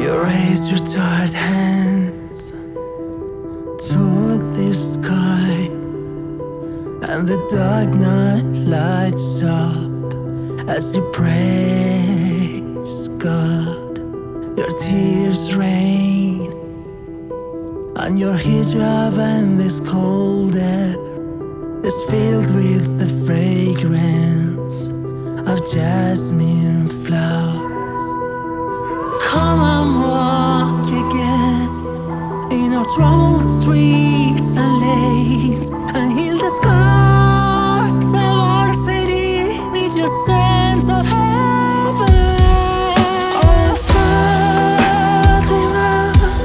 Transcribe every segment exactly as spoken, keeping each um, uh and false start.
You raise your tired hands toward the sky, and the dark night lights up as you praise God. Your tears rain on your hijab, and this cold air is filled with the fragrance of jasmine flowers. Come and walk again in our troubled streets and lanes, and heal the scars of our city with your sense of heaven. Oh, Fatima,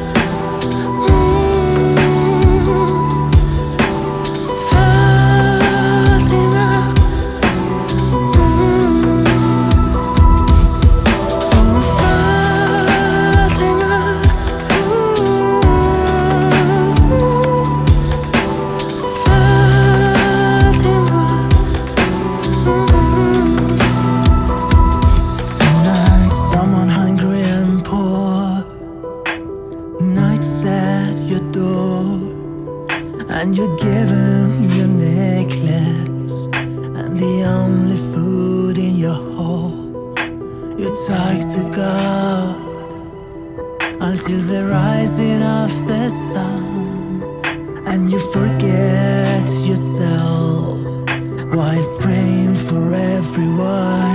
mm, Fatima, mm, oh, Fatima, Fatima, mm. Tonight, someone hungry and poor knocks at your door, and you give him your necklace and the only food in your home. You talk to God until the rising of the sun, and you forget yourself while praying for everyone.